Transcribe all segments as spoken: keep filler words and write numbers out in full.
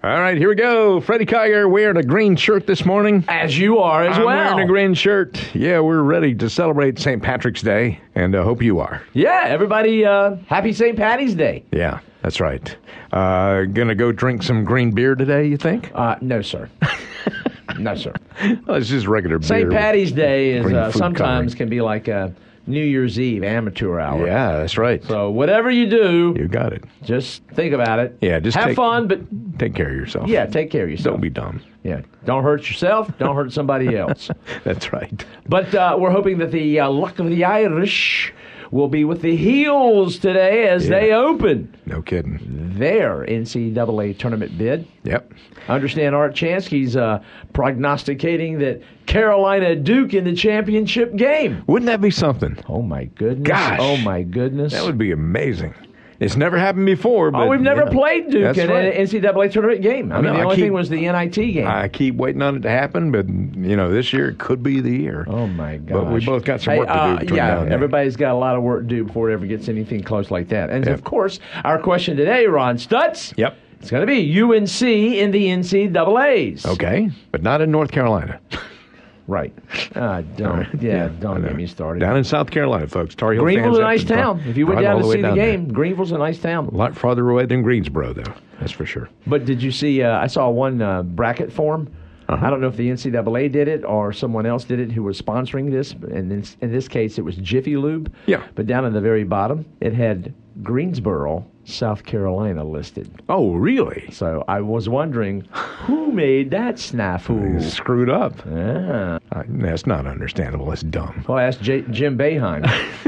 All right, here we go. Freddie Kiger wearing a green shirt this morning. As you are as I'm well. wearing a green shirt. Yeah, we're ready to celebrate Saint Patrick's Day, and I uh, hope you are. Yeah, everybody, uh, happy Saint Patty's Day. Yeah, that's right. Uh, gonna go drink some green beer today, you think? Uh, no, sir. no, sir. Well, it's just regular beer. Saint Patty's Day is green uh, food sometimes coloring. can be like a New Year's Eve amateur hour. Yeah, that's right. So whatever you do, You got it. just think about it. Yeah, just have take- fun, but Take care of yourself. yeah, take care of yourself. Don't be dumb. Yeah, don't hurt yourself. Don't hurt somebody else. That's right. But uh, we're hoping that the uh, luck of the Irish will be with the Heels today as Yeah. they open No kidding. their N C double A tournament bid. Yep. I understand Art Chansky's uh, prognosticating that Carolina Duke in the championship game. Wouldn't that be something? Oh, my goodness. Gosh. Oh, my goodness. That would be amazing. It's never happened before. But, oh, we've never you know, played Duke that's in right. an N C double A tournament game. I, I mean, know, the I only keep- thing was the N I T game. I keep waiting on it to happen, but, you know, this year it could be the year. Oh, my gosh. But we both got some Hey, work to do uh, between yeah, now and then. everybody's got a lot of work to do before it ever gets anything close like that. And, Yep. of course, our question today, Ron Stutz, Yep. it's going to be U N C in the N C double A's. Okay, but not in North Carolina. Right. Uh, don't, yeah, I don't know. get me started. Down in South Carolina, folks. Tar Heel Greenville's fans a have nice to dri- town. If you went drive down all to the way see the down game, there. Greenville's a nice town. A lot farther away than Greensboro, though. That's for sure. But did you see, uh, I saw one uh, bracket form. Uh-huh. I don't know if the N C double A did it or someone else did it who was sponsoring this. And in, in this case, it was Jiffy Lube. Yeah. But down at the very bottom, it had Greensboro, South Carolina listed. Oh, really? So I was wondering, who made that snafu? Screwed up. Ah. Uh, that's not understandable. That's dumb. Well, ask J- Jim Boeheim.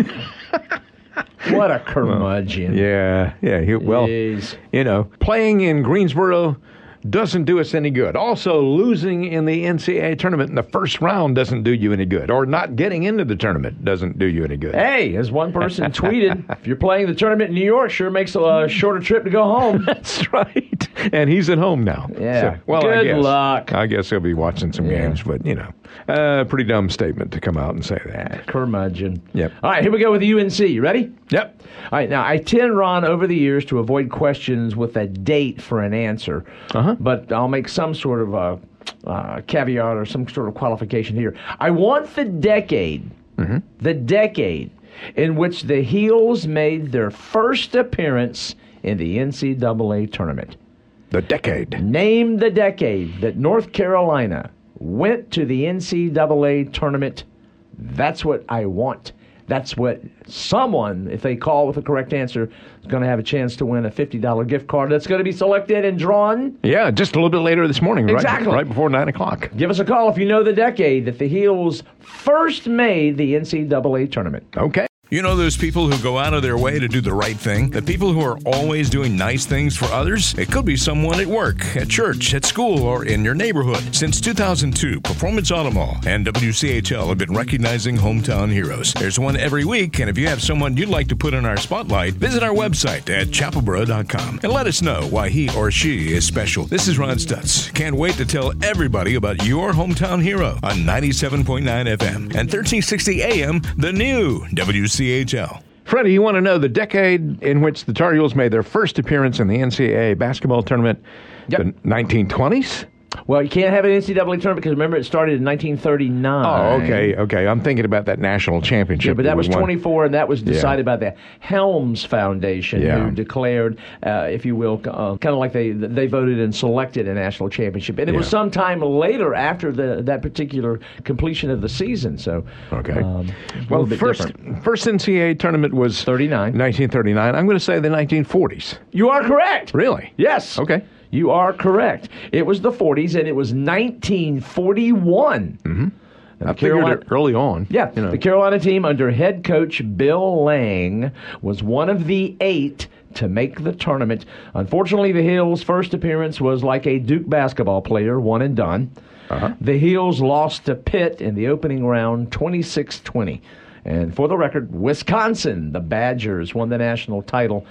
What a curmudgeon. Yeah, yeah. He, well, Jeez. you know, playing in Greensboro doesn't do us any good. Also, losing in the N C double A tournament in the first round doesn't do you any good. Or not getting into the tournament doesn't do you any good. Hey, as one person tweeted, if you're playing the tournament in New York, sure makes a shorter trip to go home. That's right. And he's at home now. Yeah. So, well, I Good guess, luck. I guess he'll be watching some Yeah. games, but, you know, uh, pretty dumb statement to come out and say that. Curmudgeon. Yep. All right, here we go with U N C. You ready? Yep. All right, now I tend, Ron, over the years to avoid questions with a date for an answer, Uh-huh. but I'll make some sort of a uh, caveat or some sort of qualification here. I want the decade, Mm-hmm. the decade in which the Heels made their first appearance in the N C double A tournament. The decade. Name the decade that North Carolina went to the N C double A tournament. That's what I want. That's what someone, if they call with the correct answer, is going to have a chance to win a fifty dollars gift card that's going to be selected and drawn. Yeah, just a little bit later this morning, right, Exactly. right before nine o'clock. Give us a call if you know the decade that the Heels first made the N C double A tournament. Okay. You know those people who go out of their way to do the right thing? The people who are always doing nice things for others? It could be someone at work, at church, at school, or in your neighborhood. Since two thousand two, Performance Auto Mall and W C H L have been recognizing hometown heroes. There's one every week, and if you have someone you'd like to put in our spotlight, visit our website at chapelboro dot com and let us know why he or she is special. This is Ron Stutz. Can't wait to tell everybody about your hometown hero on ninety-seven point nine F M and thirteen sixty A M, the new W C H L. Freddie, you want to know the decade in which the Tar Heels made their first appearance in the N C double A basketball tournament? Yep. The nineteen twenties? Well, you can't have an N C double A tournament because remember it started in nineteen thirty-nine. Oh, okay, okay. I'm thinking about that national championship. Yeah, but that we was won. twenty-four, and that was decided by the Helms Foundation, Yeah. who declared, uh, if you will, uh, kind of like they they voted and selected a national championship. And it was Yeah. sometime later after the that particular completion of the season. So, Okay. um, a well, little bit first different. first N C double A tournament was thirty-nine. nineteen thirty-nine. I'm going to say the nineteen forties. You are correct. Really? Yes. Okay. You are correct. It was the forties, and it was nineteen forty-one. Mm-hmm. I figured it early on. Yeah, You know. the Carolina team under head coach Bill Lang was one of the eight to make the tournament. Unfortunately, the Heels' first appearance was like a Duke basketball player, one and done. Uh-huh. The Heels lost to Pitt in the opening round twenty-six twenty. And for the record, Wisconsin, the Badgers, won the national title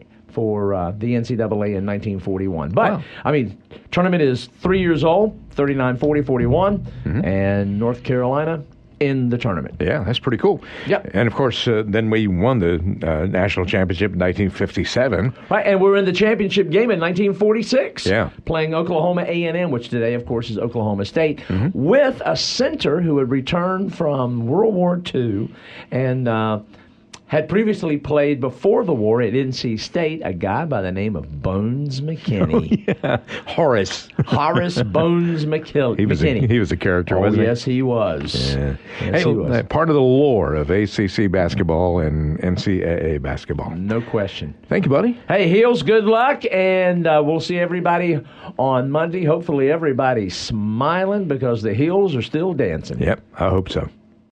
for uh, the N C double A in nineteen forty-one. But, Wow. I mean, tournament is three years old, thirty-nine, forty, forty-one, and North Carolina, in the tournament. Yeah, that's pretty cool. Yep. And of course, uh, then we won the uh, national championship in nineteen fifty-seven. Right, and we're in the championship game in nineteen forty-six. Yeah. Playing Oklahoma A and M, which today, of course, is Oklahoma State, Mm-hmm. with a center who had returned from World War Two and uh, had previously played before the war at N C State, a guy by the name of Bones McKinney. Yeah, Horace. Horace Bones McKill- He was McKinney. a, he was a character, oh, wasn't he? yes, he was. Yeah. Yes, Hey, he was. uh, part of the lore of A C C basketball and N C double A basketball. No question. Thank you, buddy. Hey, Heels, good luck, and uh, we'll see everybody on Monday. Hopefully everybody's smiling because the Heels are still dancing. Yep, I hope so.